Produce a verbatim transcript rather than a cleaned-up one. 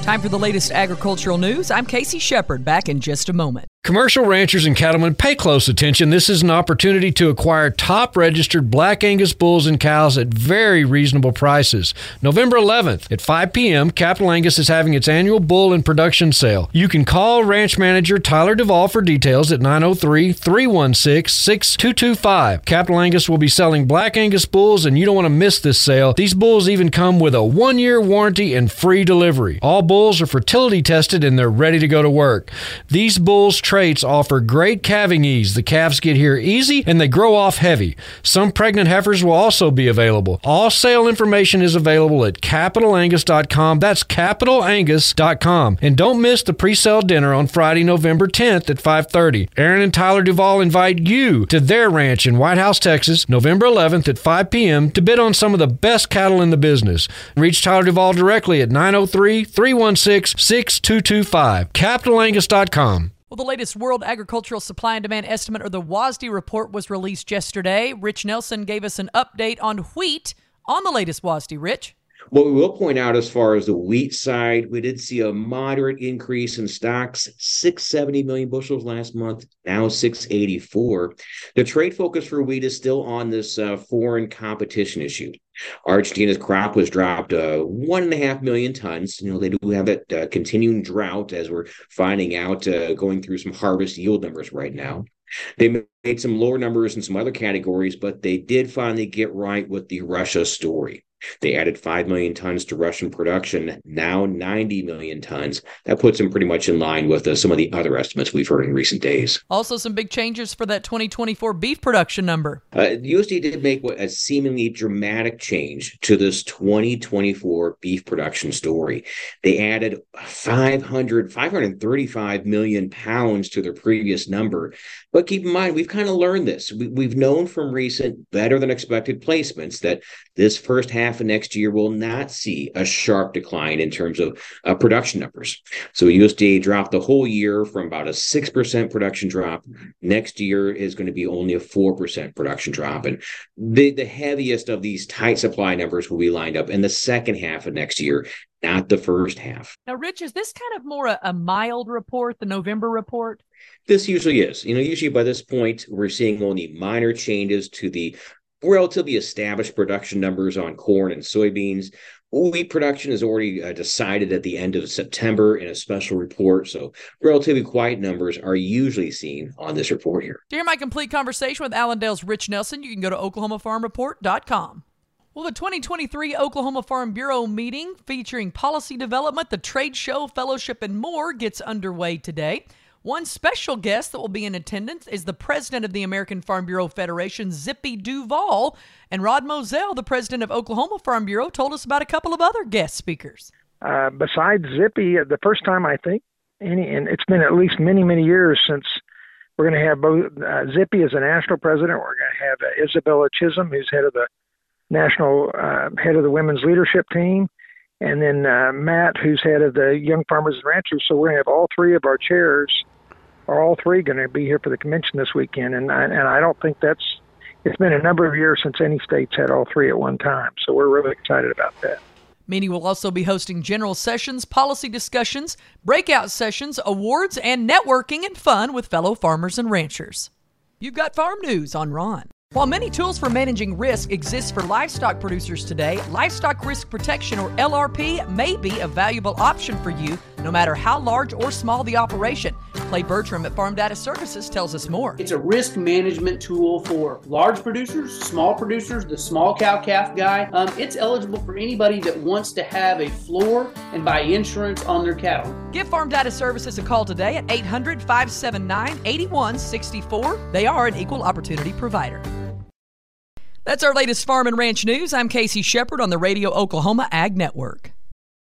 Time for the latest agricultural news. I'm Casey Shepard, back in just a moment. Commercial ranchers and cattlemen, pay close attention. This is an opportunity to acquire top-registered Black Angus bulls and cows at very reasonable prices. November eleventh at five p.m., Capital Angus is having its annual bull and production sale. You can call ranch manager Tyler Duvall for details at nine oh three, three one six, six two two five. Capital Angus will be selling Black Angus bulls, and you don't want to miss this sale. These bulls even come with a one-year warranty and free delivery. All bulls are fertility tested, and they're ready to go to work. These bulls traits offer great calving ease. The calves get here easy and they grow off heavy. Some pregnant heifers will also be available. All sale information is available at capital angus dot com. That's capital angus dot com. And don't miss the pre-sale dinner on Friday, November tenth at five thirty. Aaron and Tyler Duvall invite you to their ranch in White House, Texas, November eleventh at five p.m. to bid on some of the best cattle in the business. Reach Tyler Duvall directly at nine oh three, three one six, six two two five. capital angus dot com. Well, the latest World Agricultural Supply and Demand Estimate, or the W A S D report, was released yesterday. Rich Nelson gave us an update on wheat on the latest W A S D. Rich? What we will point out as far as the wheat side, we did see a moderate increase in stocks, six hundred seventy million bushels last month, now six hundred eighty-four. The trade focus for wheat is still on this uh, foreign competition issue. Argentina's crop was dropped uh, one and a half million tons. You know, they do have that uh, continuing drought, as we're finding out, uh, going through some harvest yield numbers right now. They made some lower numbers in some other categories, but they did finally get right with the Russia story. They added five million tons to Russian production, now ninety million tons. That puts them pretty much in line with uh, some of the other estimates we've heard in recent days. Also, some big changes for that twenty twenty-four beef production number. Uh, the U S D A did make what a seemingly dramatic change to this twenty twenty-four beef production story. They added five hundred, five hundred thirty-five million pounds to their previous number. But keep in mind, we've kind of learned this. We, we've known from recent better than expected placements that this first half of next year will not see a sharp decline in terms of uh, production numbers. So U S D A dropped the whole year from about a six percent production drop. Next year is going to be only a four percent production drop. And the, the heaviest of these tight supply numbers will be lined up in the second half of next year, not the first half. Now, Rich, is this kind of more a, a mild report, the November report? This usually is. You know, usually by this point, we're seeing only minor changes to the relatively established production numbers on corn and soybeans. Wheat production is already uh, decided at the end of September in a special report, so relatively quiet numbers are usually seen on this report here. To hear my complete conversation with Allendale's Rich Nelson, you can go to oklahoma farm report dot com. Well, the twenty twenty-three Oklahoma Farm Bureau meeting featuring policy development, the trade show, fellowship, and more gets underway today. One special guest that will be in attendance is the president of the American Farm Bureau Federation, Zippy Duvall. And Rod Moselle, the president of Oklahoma Farm Bureau, told us about a couple of other guest speakers. Uh, besides Zippy, the first time I think, any, and it's been at least many, many years since we're going to have both uh, Zippy as a national president. We're going to have uh, Isabella Chisholm, who's head of the national, uh, head of the women's leadership team. And then uh, Matt, who's head of the Young Farmers and Ranchers. So we're going to have all three of our chairs are all three going to be here for the convention this weekend. And I, and I don't think that's, it's been a number of years since any states had all three at one time. So we're really excited about that. Meeting will also be hosting general sessions, policy discussions, breakout sessions, awards, and networking and fun with fellow farmers and ranchers. You've got farm news on Ron. While many tools for managing risk exist for livestock producers today, Livestock Risk Protection, or L R P, may be a valuable option for you, no matter how large or small the operation. Clay Bertram at Farm Data Services tells us more. It's a risk management tool for large producers, small producers, the small cow-calf guy. Um, it's eligible for anybody that wants to have a floor and buy insurance on their cattle. Give Farm Data Services a call today at eight hundred, five seven nine, eight one six four. They are an equal opportunity provider. That's our latest farm and ranch news. I'm Casey Shepard on the Radio Oklahoma Ag Network.